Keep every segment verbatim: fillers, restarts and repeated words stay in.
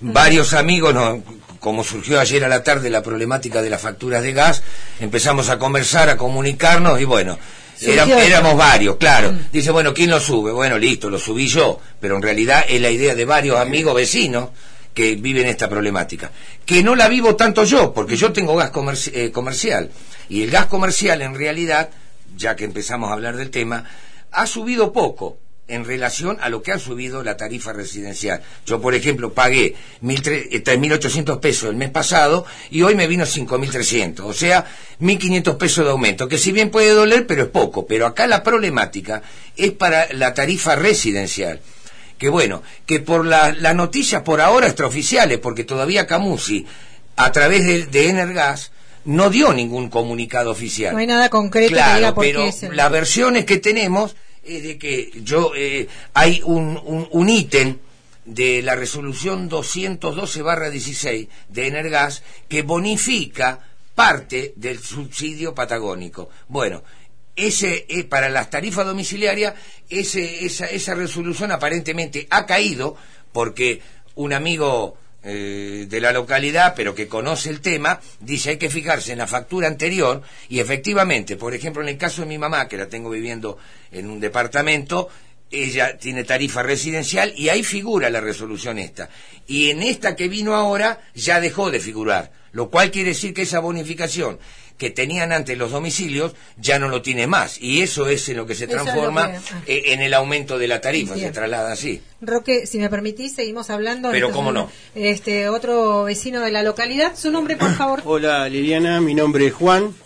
varios amigos, no, como surgió ayer a la tarde la problemática de las facturas de gas, empezamos a conversar, a comunicarnos y bueno, Era, éramos varios, claro. Mm. Dice, bueno, ¿quién lo sube? Bueno, listo, lo subí yo, pero en realidad es la idea de varios amigos vecinos que viven esta problemática. Que no la vivo tanto yo, porque yo tengo gas comerci eh, comercial, y el gas comercial en realidad, ya que empezamos a hablar del tema, ha subido poco en relación a lo que ha subido la tarifa residencial. Yo, por ejemplo, pagué tres mil ochocientos pesos el mes pasado y hoy me vino cinco mil trescientos, o sea, mil quinientos pesos de aumento, que si bien puede doler, pero es poco. Pero acá la problemática es para la tarifa residencial, que bueno, que por las la noticias por ahora extraoficiales, porque todavía Camusi, a través de, de Energas, no dio ningún comunicado oficial. No hay nada concreto, claro, que diga por pero qué es el... las versiones que tenemos es de que yo eh, hay un, un, un ítem de la resolución doscientos doce barra dieciséis de Energas que bonifica parte del subsidio patagónico. Bueno, ese eh, para las tarifas domiciliarias ese, esa, esa resolución aparentemente ha caído porque un amigo eh, de la localidad, pero que conoce el tema, dice hay que fijarse en la factura anterior y efectivamente, por ejemplo, en el caso de mi mamá, que la tengo viviendo en un departamento, ella tiene tarifa residencial y ahí figura la resolución esta. Y en esta que vino ahora ya dejó de figurar, lo cual quiere decir que esa bonificación que tenían antes los domicilios ya no lo tiene más, y eso es en lo que se transforma es que... eh, en el aumento de la tarifa. Bien. Se traslada así. Roque, si me permitís, seguimos hablando. Pero cómo no. Este otro vecino de la localidad, su nombre, por favor. Hola Liliana, mi nombre es Juan.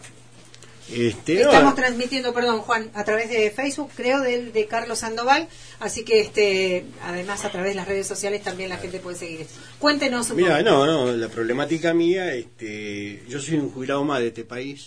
Este, Estamos oh. transmitiendo, perdón, Juan, a través de Facebook, creo, de, de Carlos Sandoval, así que este, además a través de las redes sociales también la gente puede seguir. Cuéntenos un Mira, no, no, la problemática mía, este, yo soy un jubilado más de este país,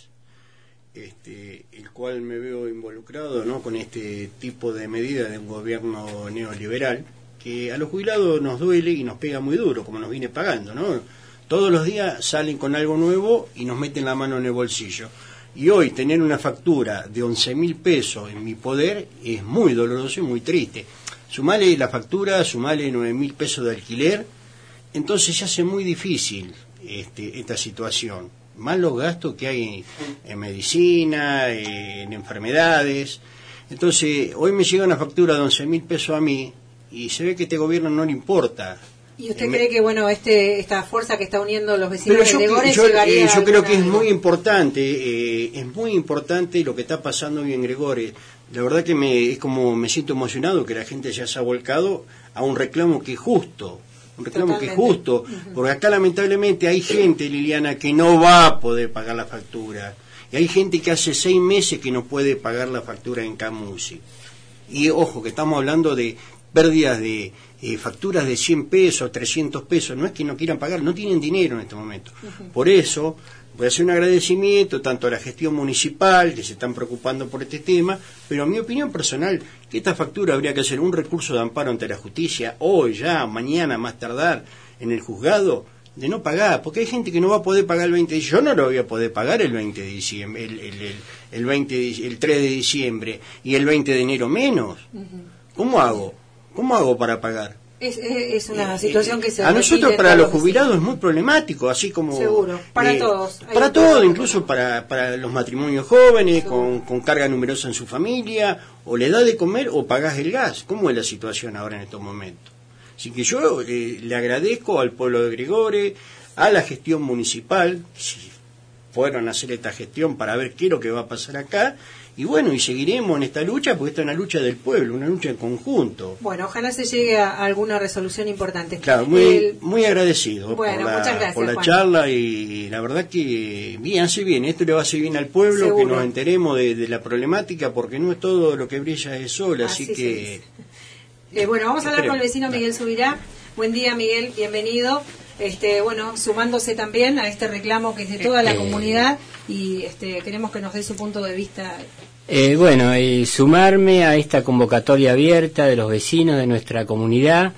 este, el cual me veo involucrado, ¿no?, con este tipo de medidas de un gobierno neoliberal, que a los jubilados nos duele y nos pega muy duro, como nos viene pagando, ¿no? Todos los días salen con algo nuevo y nos meten la mano en el bolsillo. Y hoy tener una factura de once mil pesos en mi poder es muy doloroso y muy triste. Sumale la factura, sumale nueve mil pesos de alquiler, entonces se hace muy difícil este, esta situación. Más los gastos que hay en, en medicina, en enfermedades. Entonces, hoy me llega una factura de once mil pesos a mí y se ve que a este gobierno no le importa. ¿Y usted cree que, bueno, este esta fuerza que está uniendo los vecinos Pero yo, de Gregores yo, llegaría eh, yo creo que es algo? muy importante, eh, es muy importante lo que está pasando hoy en Gregores. La verdad que me es como me siento emocionado que la gente ya se ha volcado a un reclamo que es justo, un reclamo Totalmente. que es justo, uh-huh. porque acá lamentablemente hay gente, Liliana, que no va a poder pagar la factura, y hay gente que hace seis meses que no puede pagar la factura en Camusi. Y ojo, que estamos hablando de pérdidas de eh, facturas de cien pesos, trescientos pesos, no es que no quieran pagar, no tienen dinero en este momento. Uh-huh. Por eso voy a hacer un agradecimiento tanto a la gestión municipal, que se están preocupando por este tema, pero a mi opinión personal, que esta factura habría que hacer un recurso de amparo ante la justicia, hoy, ya, mañana, más tardar, en el juzgado, de no pagar, porque hay gente que no va a poder pagar el veinte de diciembre, yo no lo voy a poder pagar el veinte de diciembre, el, el, el, el, veinte, el tres de diciembre, y el veinte de enero menos. Uh-huh. ¿Cómo hago? ¿Cómo hago para pagar? Es, es una situación que se a nosotros para los jubilados es muy problemático, así como seguro para eh, todos para todos, incluso para para los matrimonios jóvenes con, con carga numerosa en su familia, o le da de comer o pagás el gas. ¿Cómo es la situación ahora en estos momentos? Así que yo eh, le agradezco al pueblo de Gregores, a la gestión municipal, si fueron a hacer esta gestión para ver qué es lo que va a pasar acá. Y bueno, y seguiremos en esta lucha, porque esta es una lucha del pueblo, una lucha en conjunto. Bueno, ojalá se llegue a alguna resolución importante. Claro, muy, El... muy agradecido bueno, por la, muchas gracias, por la Juan. charla, y la verdad que bien, hace bien, esto le va a hacer bien al pueblo, Seguro. que nos enteremos de, de la problemática, porque no es todo lo que brilla es sol, así, así que... Eh, bueno, vamos a hablar con el vecino Miguel Subirá. Buen día, Miguel, bienvenido. Este, bueno, sumándose también a este reclamo que es de toda la eh, comunidad, y este, queremos que nos dé su punto de vista. Eh, bueno, eh, sumarme a esta convocatoria abierta de los vecinos de nuestra comunidad,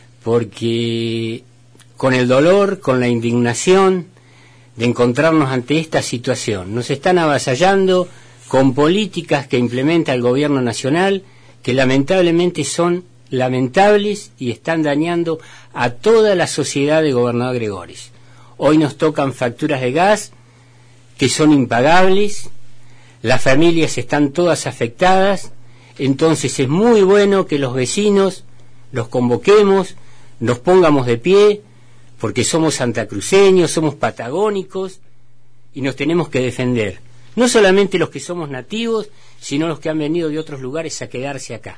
porque con el dolor, con la indignación de encontrarnos ante esta situación, nos están avasallando con políticas que implementa el gobierno nacional que lamentablemente son lamentables y están dañando a toda la sociedad de Gobernador Gregores. Hoy nos tocan facturas de gas que son impagables, las familias están todas afectadas, entonces es muy bueno que los vecinos los convoquemos, nos pongamos de pie, porque somos santacruceños, somos patagónicos y nos tenemos que defender. No solamente los que somos nativos, sino los que han venido de otros lugares a quedarse acá.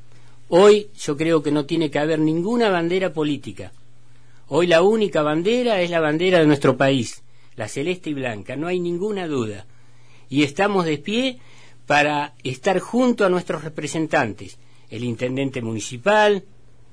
Hoy yo creo que no tiene que haber ninguna bandera política. Hoy la única bandera es la bandera de nuestro país, la celeste y blanca, no hay ninguna duda. Y estamos de pie para estar junto a nuestros representantes, el intendente municipal,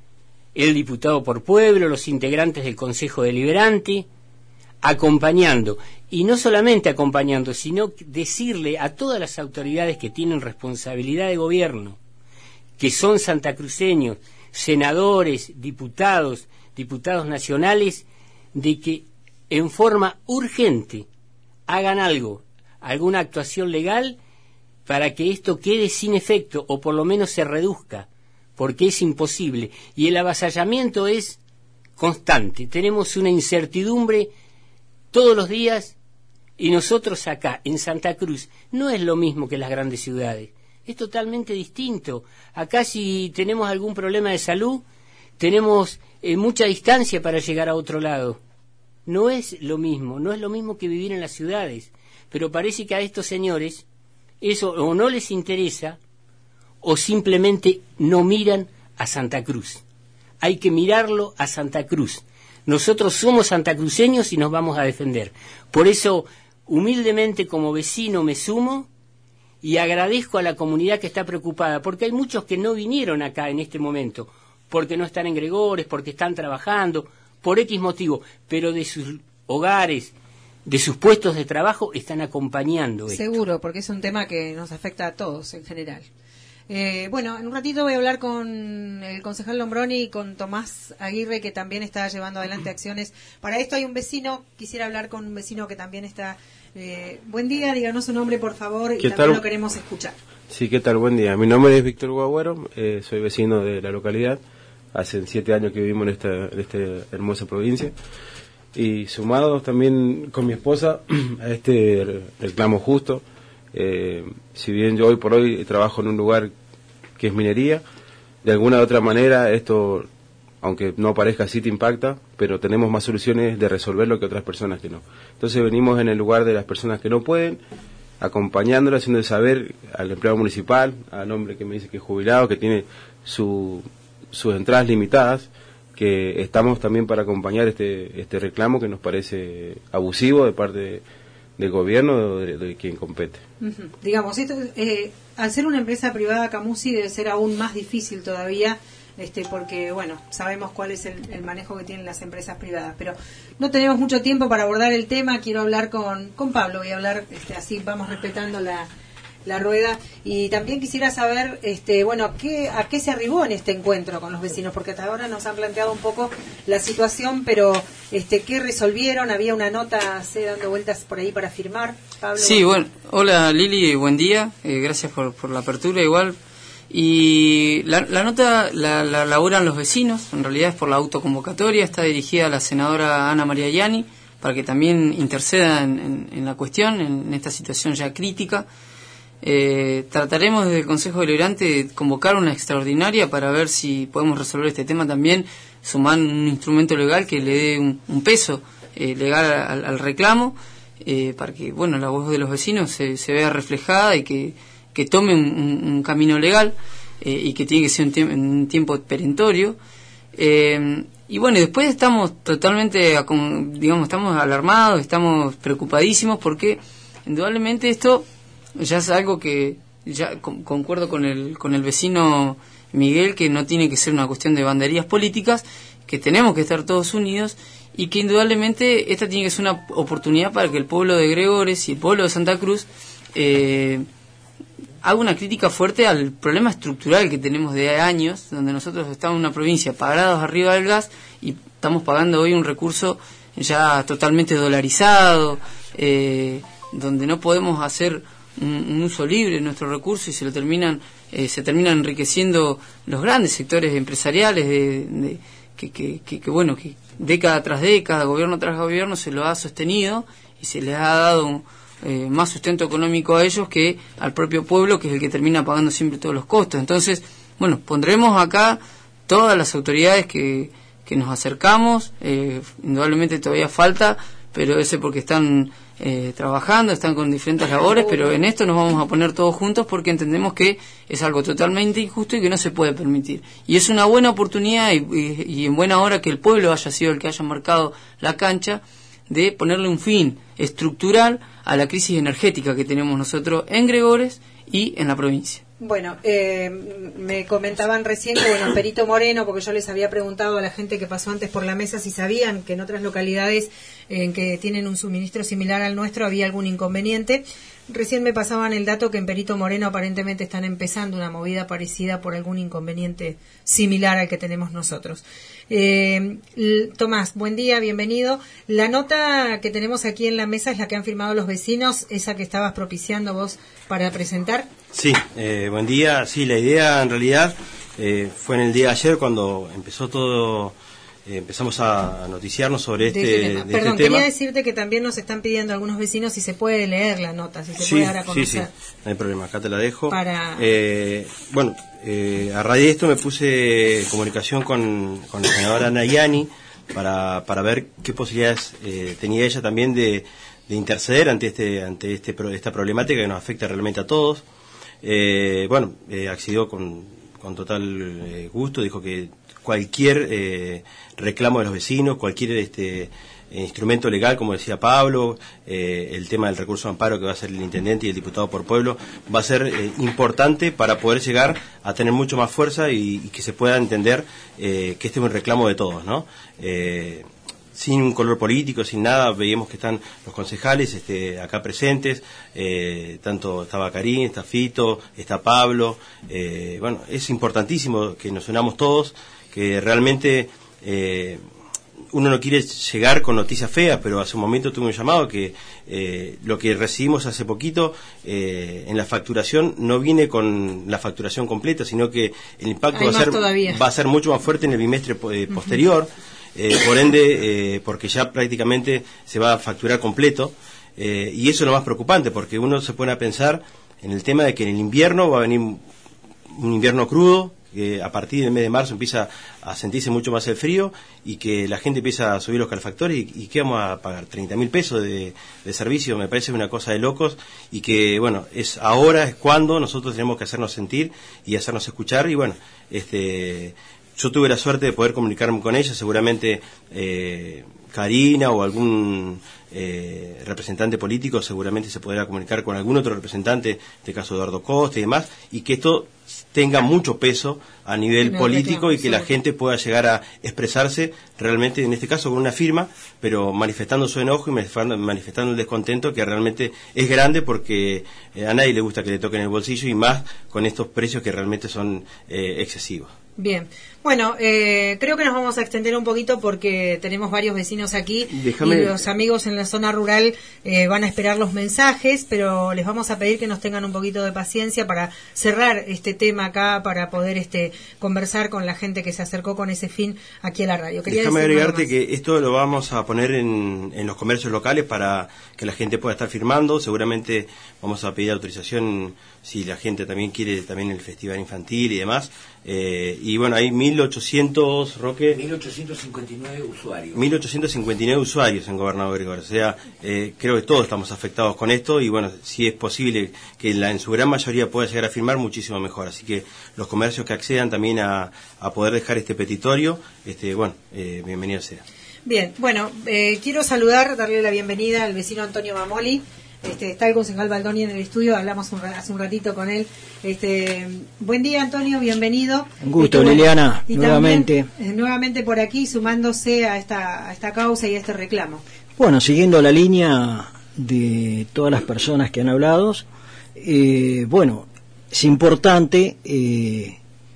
el diputado por pueblo, los integrantes del Consejo Deliberante, acompañando, y no solamente acompañando, sino decirle a todas las autoridades que tienen responsabilidad de gobierno, que son santacruceños, senadores, diputados, diputados nacionales, de que en forma urgente hagan algo, alguna actuación legal para que esto quede sin efecto o por lo menos se reduzca, porque es imposible y el avasallamiento es constante. Tenemos una incertidumbre todos los días y nosotros acá en Santa Cruz no es lo mismo que las grandes ciudades, es totalmente distinto. Acá si tenemos algún problema de salud tenemos eh, mucha distancia para llegar a otro lado. No es lo mismo, no es lo mismo que vivir en las ciudades, pero parece que a estos señores eso o no les interesa o simplemente no miran a Santa Cruz. Hay que mirarlo a Santa Cruz. Nosotros somos santacruceños y nos vamos a defender. Por eso, humildemente como vecino me sumo y agradezco a la comunidad que está preocupada, porque hay muchos que no vinieron acá en este momento, porque no están en Gregores, porque están trabajando, por X motivo, pero de sus hogares, de sus puestos de trabajo, están acompañando esto. Seguro, porque es un tema que nos afecta a todos en general. Eh, bueno, en un ratito voy a hablar con el concejal Lombroni y con Tomás Aguirre, que también está llevando adelante acciones. Para esto hay un vecino, quisiera hablar con un vecino que también está... Eh, buen día, díganos su nombre, por favor, y también tal? Lo queremos escuchar. Sí, ¿qué tal? Buen día. Mi nombre es Víctor Guagüero, eh, soy vecino de la localidad. Hace siete años que vivimos en esta, en esta hermosa provincia. Y sumados también con mi esposa a este reclamo justo. Eh, si bien yo hoy por hoy trabajo en un lugar que es minería, de alguna u otra manera esto, aunque no parezca así, te impacta, pero tenemos más soluciones de resolverlo que otras personas que no. Entonces venimos en el lugar de las personas que no pueden, acompañándolo, haciendo saber al empleado municipal, al hombre que me dice que es jubilado, que tiene su, sus entradas limitadas, que estamos también para acompañar este, este reclamo que nos parece abusivo de parte de del gobierno o de, de quien compete. Uh-huh. Digamos, esto, eh, al ser una empresa privada, Camusi, debe ser aún más difícil todavía, este, porque, bueno, sabemos cuál es el, el manejo que tienen las empresas privadas, pero no tenemos mucho tiempo para abordar el tema. Quiero hablar con, con Pablo, voy a hablar, este, así vamos respetando la, la rueda, y también quisiera saber, este, bueno, ¿qué, a qué se arribó en este encuentro con los vecinos, porque hasta ahora nos han planteado un poco la situación, pero este, ¿qué resolvieron? Había una nota, sé, dando vueltas por ahí para firmar. Pablo. Sí, bueno, hola Lili, buen día, eh, gracias por, por la apertura igual. Y la, la nota la, la elaboran los vecinos, en realidad es por la autoconvocatoria, está dirigida a la senadora Ana María Yani, para que también interceda en, en, en la cuestión, en, en esta situación ya crítica. Eh, trataremos desde el Consejo Deliberante de convocar una extraordinaria para ver si podemos resolver este tema también, sumando un instrumento legal que le dé un, un peso eh, legal al, al reclamo, eh, para que bueno la voz de los vecinos se, se vea reflejada y que, que tome un, un, un camino legal, eh, y que tiene que ser un, tiemp- un tiempo perentorio. Eh, y bueno, después estamos totalmente, digamos, estamos alarmados, estamos preocupadísimos porque indudablemente esto ya es algo que ya con, concuerdo con el con el vecino Miguel, que no tiene que ser una cuestión de banderías políticas, que tenemos que estar todos unidos y que indudablemente esta tiene que ser una oportunidad para que el pueblo de Gregores y el pueblo de Santa Cruz eh, haga una crítica fuerte al problema estructural que tenemos de años, donde nosotros estamos en una provincia pagados arriba del gas y estamos pagando hoy un recurso ya totalmente dolarizado, eh, donde no podemos hacer un, un uso libre de nuestros recursos y se lo terminan eh, se terminan enriqueciendo los grandes sectores empresariales de, de que, que, que, que bueno que década tras década, gobierno tras gobierno se lo ha sostenido y se les ha dado eh, más sustento económico a ellos que al propio pueblo, que es el que termina pagando siempre todos los costos. Entonces, bueno, pondremos acá todas las autoridades que, que nos acercamos, eh, indudablemente todavía falta, pero ese porque están eh, trabajando, están con diferentes labores, pero en esto nos vamos a poner todos juntos porque entendemos que es algo totalmente injusto y que no se puede permitir. Y es una buena oportunidad y, y, y en buena hora que el pueblo haya sido el que haya marcado la cancha de ponerle un fin estructural a la crisis energética que tenemos nosotros en Gregores y en la provincia. Bueno, eh, me comentaban recién que, bueno, Perito Moreno, porque yo les había preguntado a la gente que pasó antes por la mesa si sabían que en otras localidades en que tienen un suministro similar al nuestro había algún inconveniente. Recién me pasaban el dato que en Perito Moreno aparentemente están empezando una movida parecida por algún inconveniente similar al que tenemos nosotros. Eh, Tomás, buen día, bienvenido. La nota que tenemos aquí en la mesa es la que han firmado los vecinos, esa que estabas propiciando vos para presentar. Sí, eh, buen día. Sí, la idea en realidad eh, fue en el día de ayer cuando empezó todo, eh, empezamos a noticiarnos sobre este, de este tema. De Perdón, este tema. Quería decirte que también nos están pidiendo algunos vecinos si se puede leer la nota, si se sí, puede dar a sí, sí, conocer. no hay problema, acá te la dejo. Para... Eh, bueno, eh, a raíz de esto me puse en comunicación con, con la senadora Nayani para, para ver qué posibilidades eh, tenía ella también de, de interceder ante este ante este esta problemática que nos afecta realmente a todos. Eh, bueno, eh, accedió con, con total eh, gusto, dijo que cualquier eh, reclamo de los vecinos, cualquier este instrumento legal, como decía Pablo, eh, el tema del recurso de amparo que va a hacer el intendente y el diputado por pueblo, va a ser eh, importante para poder llegar a tener mucho más fuerza y, y que se pueda entender eh, que este es un reclamo de todos, ¿no? Eh, sin un color político, sin nada, veíamos que están los concejales este, acá presentes, eh, tanto estaba Karim, está Fito, está Pablo, eh, bueno, es importantísimo que nos unamos todos, que realmente eh, uno no quiere llegar con noticias feas, pero hace un momento tuve un llamado que eh, lo que recibimos hace poquito eh, en la facturación no viene con la facturación completa, sino que el impacto va a, ser, va a ser mucho más fuerte en el bimestre eh, posterior. Uh-huh. Eh, por ende, eh, porque ya prácticamente se va a facturar completo, eh, y eso es lo más preocupante, porque uno se pone a pensar en el tema de que en el invierno va a venir un invierno crudo, que a partir del mes de marzo empieza a sentirse mucho más el frío y que la gente empieza a subir los calefactores y, y que vamos a pagar treinta mil pesos de, de servicio, me parece una cosa de locos, y que bueno, es ahora es cuando nosotros tenemos que hacernos sentir y hacernos escuchar. Y bueno, este yo tuve la suerte de poder comunicarme con ella, seguramente eh, Karina o algún eh, representante político seguramente se podrá comunicar con algún otro representante, en este caso Eduardo Costa y demás, y que esto tenga mucho peso a nivel político y que la gente pueda llegar a expresarse realmente, en este caso con una firma, pero manifestando su enojo y manifestando el descontento, que realmente es grande, porque eh, a nadie le gusta que le toquen el bolsillo, y más con estos precios que realmente son eh, excesivos. Bien, bueno, eh, creo que nos vamos a extender un poquito porque tenemos varios vecinos aquí. Déjame... y los amigos en la zona rural eh, van a esperar los mensajes, pero les vamos a pedir que nos tengan un poquito de paciencia para cerrar este tema acá, para poder este conversar con la gente que se acercó con ese fin aquí a la radio. Quería Déjame agregarte que esto lo vamos a poner en, en los comercios locales para que la gente pueda estar firmando. Seguramente vamos a pedir autorización si la gente también quiere también el festival infantil y demás. Eh, y bueno, hay mil ochocientos, Roque... mil ochocientos cincuenta y nueve usuarios. mil ochocientos cincuenta y nueve usuarios en Gobernador Gregores. O sea, eh, creo que todos estamos afectados con esto, y bueno, si es posible que la, en su gran mayoría pueda llegar a firmar, muchísimo mejor. Así que los comercios que accedan también a, a poder dejar este petitorio, este, bueno, eh, bienvenido sea. Bien, bueno, eh, quiero saludar, darle la bienvenida al vecino Antonio Mamoli. Este, está el concejal Baldoni en el estudio, hablamos un, hace un ratito con él. Este, buen día, Antonio, bienvenido. Un gusto, este, Liliana, y nuevamente. También, eh, nuevamente por aquí, sumándose a esta, a esta causa y a este reclamo. Bueno, siguiendo la línea de todas las personas que han hablado, eh, bueno, es importante eh,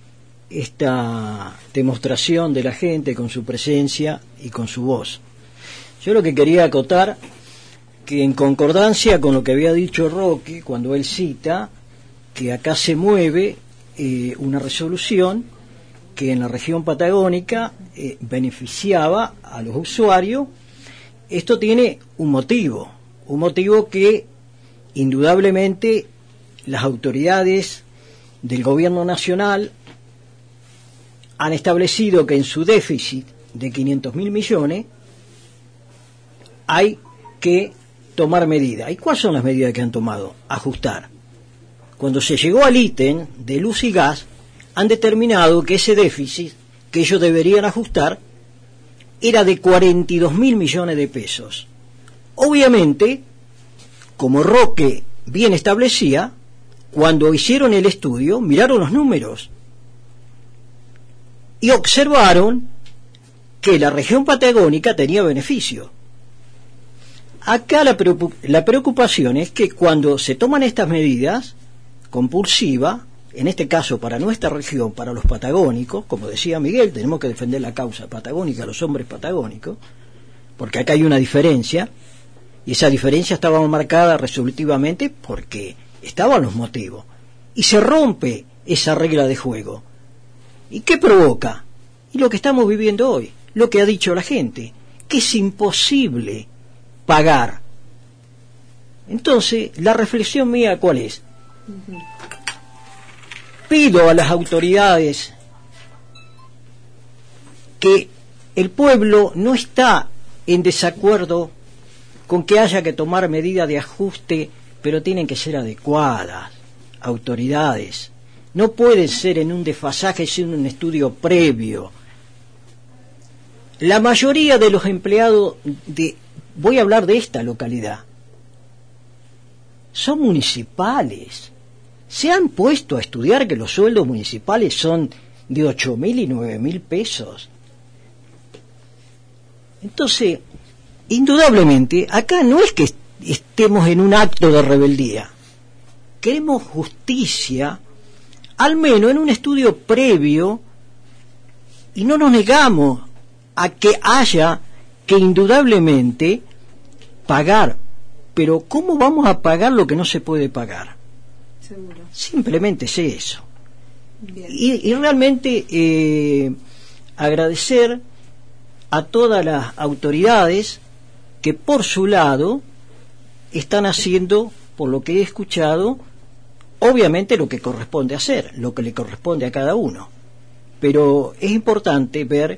esta demostración de la gente con su presencia y con su voz. Yo lo que quería acotar que en concordancia con lo que había dicho Roque cuando él cita que acá se mueve eh, una resolución que en la región patagónica eh, beneficiaba a los usuarios, esto tiene un motivo, un motivo que indudablemente las autoridades del gobierno nacional han establecido que en su déficit de quinientos mil millones hay que tomar medidas. ¿Y cuáles son las medidas que han tomado? Ajustar. Cuando se llegó al ítem de luz y gas, han determinado que ese déficit que ellos deberían ajustar era de cuarenta y dos mil millones de pesos. Obviamente, como Roque bien establecía, cuando hicieron el estudio, miraron los números y observaron que la región patagónica tenía beneficio. Acá la, la preocupación es que cuando se toman estas medidas compulsivas, en este caso para nuestra región, para los patagónicos, como decía Miguel, tenemos que defender la causa patagónica, los hombres patagónicos, porque acá hay una diferencia, y esa diferencia estaba marcada resolutivamente porque estaban los motivos, y se rompe esa regla de juego. ¿Y qué provoca? Y lo que estamos viviendo hoy, lo que ha dicho la gente, que es imposible pagar. Entonces, la reflexión mía, ¿cuál es? Uh-huh. Pido a las autoridades que el pueblo no está en desacuerdo con que haya que tomar medidas de ajuste, pero tienen que ser adecuadas. Autoridades no pueden ser en un desfasaje sin un estudio previo. La mayoría de los empleados de, voy a hablar de esta localidad, son municipales. Se han puesto a estudiar que los sueldos municipales son de ocho mil y nueve mil pesos. Entonces, indudablemente, acá no es que estemos en un acto de rebeldía. Queremos justicia, al menos en un estudio previo, y no nos negamos a que haya que indudablemente pagar. Pero ¿cómo vamos a pagar lo que no se puede pagar? Seguro. Simplemente es eso. Y, y realmente eh, agradecer a todas las autoridades que por su lado están haciendo, por lo que he escuchado, obviamente lo que corresponde hacer, lo que le corresponde a cada uno. Pero es importante ver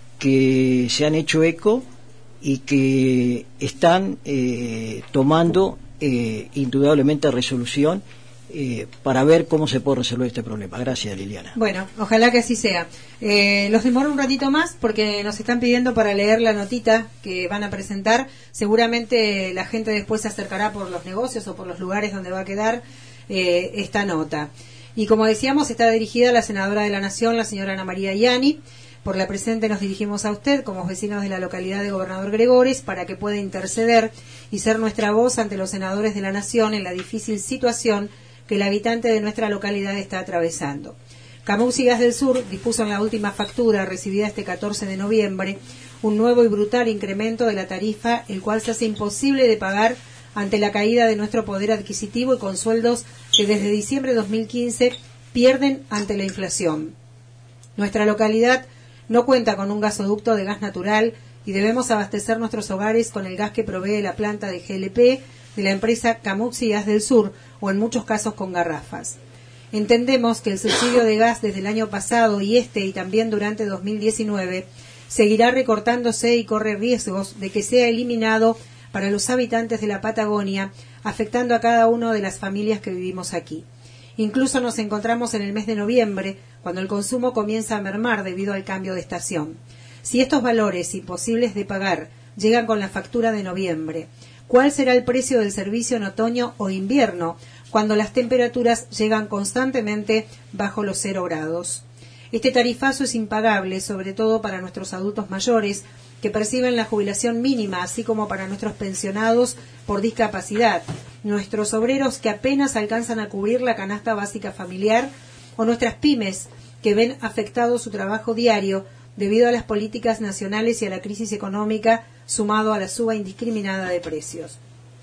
que se han hecho eco y que están eh, tomando eh, indudablemente resolución Eh, para ver cómo se puede resolver este problema. Gracias, Liliana. Bueno, ojalá que así sea. Eh, los demoro un ratito más porque nos están pidiendo para leer la notita que van a presentar. Seguramente la gente después se acercará por los negocios o por los lugares donde va a quedar eh, esta nota. Y como decíamos, está dirigida a la senadora de la Nación, la señora Ana María Ianni. Por la presente nos dirigimos a usted, como vecinos de la localidad de Gobernador Gregores, para que pueda interceder y ser nuestra voz ante los senadores de la Nación en la difícil situación que el habitante de nuestra localidad está atravesando. Camux y Gas del Sur dispuso en la última factura recibida este catorce de noviembre un nuevo y brutal incremento de la tarifa, el cual se hace imposible de pagar ante la caída de nuestro poder adquisitivo y con sueldos que desde diciembre de dos mil quince pierden ante la inflación. Nuestra localidad no cuenta con un gasoducto de gas natural y debemos abastecer nuestros hogares con el gas que provee la planta de G L P de la empresa Camux y Gas del Sur, o en muchos casos con garrafas. Entendemos que el subsidio de gas desde el año pasado y este y también durante dos mil diecinueve seguirá recortándose y corre riesgos de que sea eliminado para los habitantes de la Patagonia, afectando a cada una de las familias que vivimos aquí. Incluso nos encontramos en el mes de noviembre, cuando el consumo comienza a mermar debido al cambio de estación. Si estos valores imposibles de pagar llegan con la factura de noviembre, ¿cuál será el precio del servicio en otoño o invierno, cuando las temperaturas llegan constantemente bajo los cero grados? Este tarifazo es impagable, sobre todo para nuestros adultos mayores, que perciben la jubilación mínima, así como para nuestros pensionados por discapacidad, nuestros obreros que apenas alcanzan a cubrir la canasta básica familiar, o nuestras pymes, que ven afectado su trabajo diario debido a las políticas nacionales y a la crisis económica, sumado a la suba indiscriminada de precios.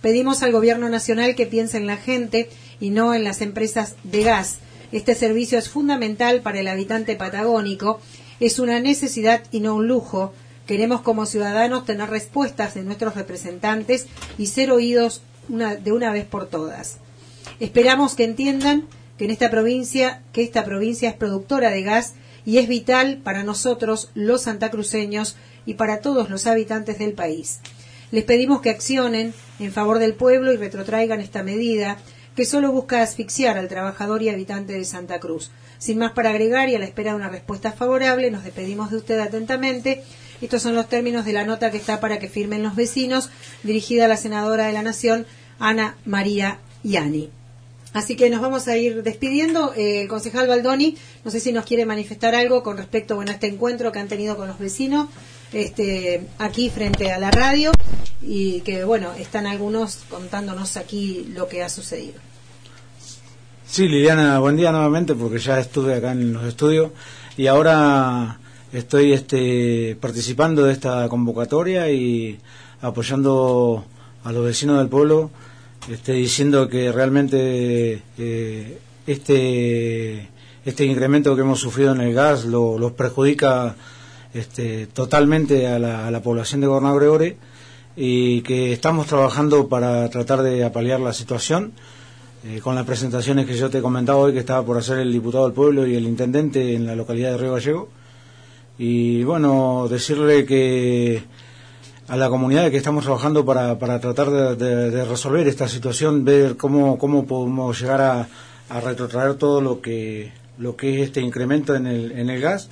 pedimos al gobierno nacional que piense en la gente y no en las empresas de gas. Este servicio es fundamental para el habitante patagónico, es una necesidad y no un lujo. Queremos como ciudadanos tener respuestas de nuestros representantes y ser oídos una, de una vez por todas. Esperamos que entiendan que en esta provincia, que esta provincia es productora de gas y es vital para nosotros, los santacruceños, y para todos los habitantes del país. Les pedimos que accionen en favor del pueblo y retrotraigan esta medida que solo busca asfixiar al trabajador y habitante de Santa Cruz. Sin más para agregar y a la espera de una respuesta favorable, nos despedimos de usted atentamente. Estos son los términos de la nota que está para que firmen los vecinos, dirigida a la senadora de la Nación, Ana María Yani. Así que nos vamos a ir despidiendo. Eh, el concejal Baldoni, no sé si nos quiere manifestar algo con respecto bueno, a este encuentro que han tenido con los vecinos este, aquí frente a la radio y que, bueno, están algunos contándonos aquí lo que ha sucedido. Sí, Liliana, buen día nuevamente porque ya estuve acá en los estudios y ahora estoy este, participando de esta convocatoria y apoyando a los vecinos del pueblo. Este, diciendo que realmente eh, este este incremento que hemos sufrido en el gas lo, los perjudica este, totalmente a la, a la población de Gobernador Gregore y que estamos trabajando para tratar de apalear la situación eh, con las presentaciones que yo te he comentado hoy que estaba por hacer el diputado del pueblo y el intendente en la localidad de Río Gallego y bueno, decirle que a la comunidad que estamos trabajando para, para tratar de, de, de resolver esta situación, ver cómo, cómo podemos llegar a, a retrotraer todo lo que lo que es este incremento en el, en el gas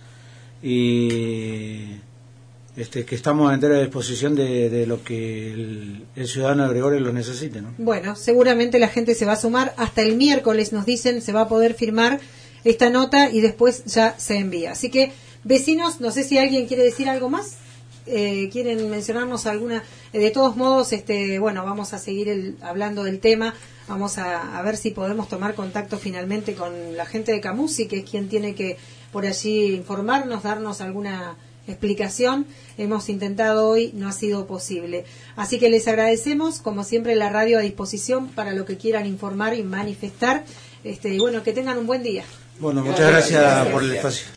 y este, que estamos a entera disposición de, de lo que el, el ciudadano de Gregore lo necesite, ¿no? Bueno, seguramente la gente se va a sumar, hasta el miércoles nos dicen se va a poder firmar esta nota y después ya se envía. Así que, vecinos, no sé si alguien quiere decir algo más. Eh, quieren mencionarnos alguna eh, de todos modos este bueno vamos a seguir el, hablando del tema, vamos a, a ver si podemos tomar contacto finalmente con la gente de Camusi, que es quien tiene que por allí informarnos, darnos alguna explicación. Hemos intentado hoy, no ha sido posible, así que les agradecemos como siempre la radio a disposición para lo que quieran informar y manifestar este y bueno, que tengan un buen día. Bueno, muchas gracias, gracias por el espacio.